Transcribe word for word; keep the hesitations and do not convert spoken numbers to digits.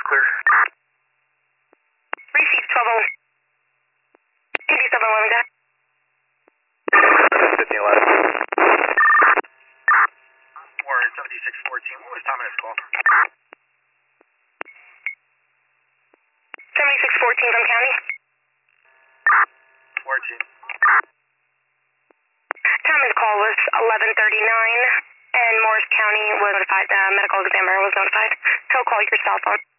clear. Receive twelve oh one. T V seven eleven, got fifteen eleven. Warren seventy-six fourteen, what was time of this call? seventy-six fourteen from county. fourteen. Time of the call was eleven thirty-nine, and Morris County was notified. The medical examiner was notified. He'll call your cell phone.